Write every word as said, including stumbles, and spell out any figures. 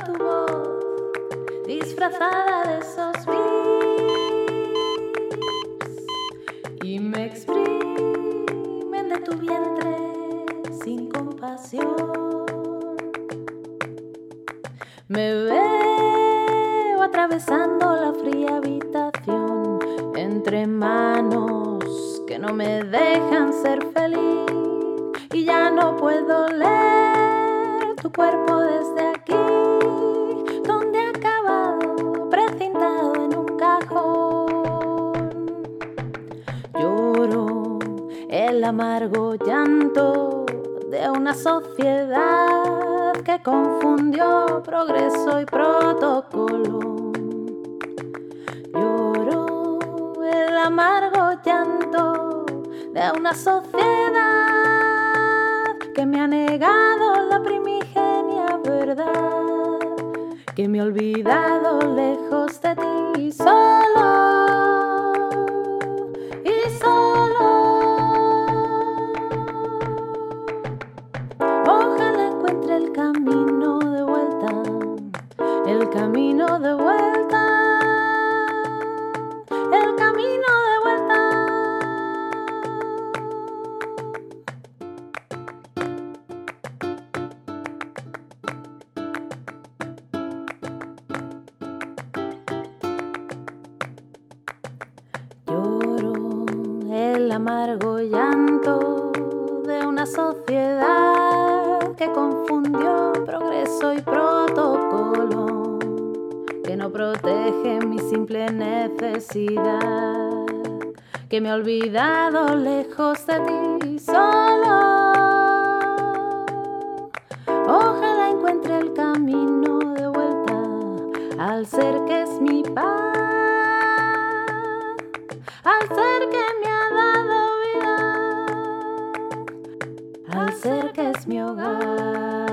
tu voz disfrazada de esos beats y me exprimen de tu vientre sin compasión. Me veo atravesando la fría habitación entre manos que no me dejan ser feliz y ya no puedo leer tu cuerpo desde aquí, donde ha acabado precintado en un cajón. Lloro el amargo llanto de una sociedad que confundió progreso y protocolo. Lloro el amargo llanto de una sociedad que me ha negado la primigenia verdad, que me ha olvidado lejos de ti solo y solo. Ojalá encuentre el camino de vuelta, el camino de vuelta, el camino de vuelta. Lloro el amargo llanto de una sociedad que confundió progreso y protocolo, que no protege mi simple necesidad, que me ha olvidado lejos de ti solo. Ojalá encuentre el camino de vuelta al ser que es mi paz, al ser que me ha dado vida, al ser que es mi hogar.